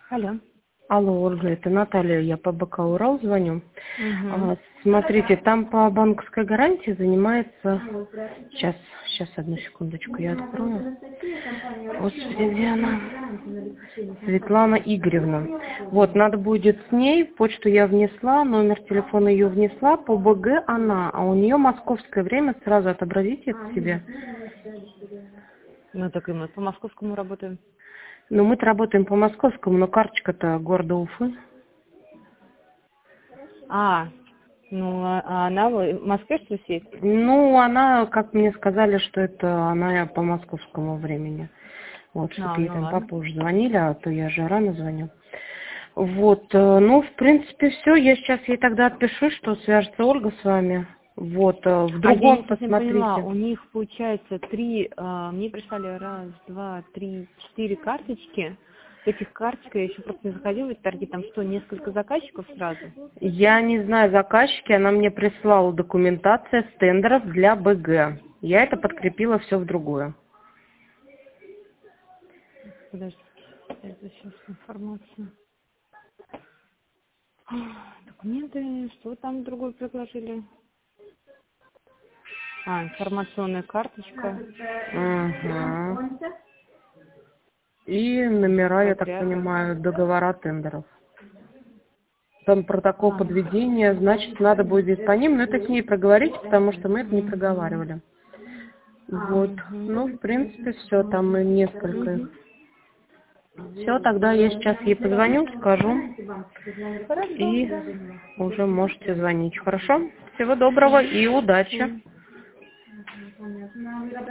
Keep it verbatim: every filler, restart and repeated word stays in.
Алло. Алло, Ольга, это Наталья, я по БК «Урал» звоню. Угу. А, смотрите, там по банковской гарантии занимается... Сейчас, сейчас, одну секундочку, я открою. Господи, где она? Светлана Игоревна. Вот, надо будет с ней, почту я внесла, номер телефона ее внесла, по БГ она, а у нее московское время, сразу отобразите это себе. Ну так и мы по московскому работаем. Ну, мы-то работаем по московскому, но карточка-то города Уфы. А, ну а а она в Москве что ли сидит? Ну, она, как мне сказали, что это она по московскому времени. Вот, А, чтобы ей ну там ладно. попозже звонили, а то я же рано звоню. Вот, э, ну, в принципе, все. Я сейчас ей тогда отпишу, что свяжется Ольга с вами. Вот, э, в А я другом не совсем поняла, посмотрите. у них получается три, а, мне прислали раз, два, три, четыре карточки. В этих карточках я еще просто не заходила в эти торги, там что, несколько заказчиков сразу? Я не знаю заказчики, она мне прислала документация с тендеров для БГ. Я это подкрепила все в другую. Подождите, это сейчас информация. Документы, что там другое предложили? А, информационная карточка. Угу. И номера, я так Подряда. понимаю, договора тендеров. Там протокол А, подведения, значит, надо будет по ним, но это с ней проговорить, потому что мы это не проговаривали. Вот. угу. Ну, в принципе, все, там и несколько их. Угу. Все, тогда я сейчас ей позвоню, скажу, Хорошо, и да. уже можете звонить. Хорошо? Всего доброго и удачи. Всё.